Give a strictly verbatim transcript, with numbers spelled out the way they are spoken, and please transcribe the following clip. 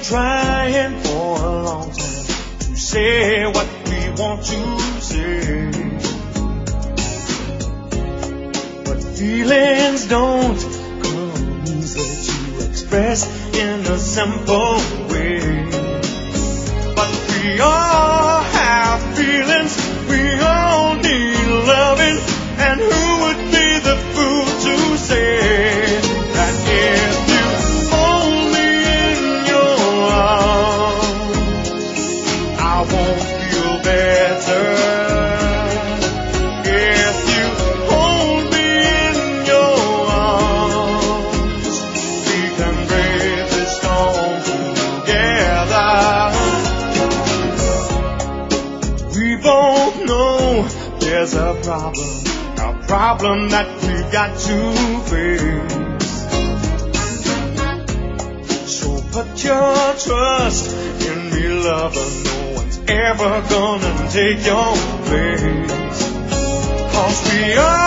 trying for a long time to say what we want to say, but feelings don't come easy to express in a simple way. But we all have feelings, we all need loving, and who would be the fool to say that if you hold me in your arms, I won't feel better. If you hold me in your arms, we can brave this storm together. We both know there's a problem, a problem that we've got to face. So put your trust in me, lover. No one's ever gonna take your place. 'Cause we are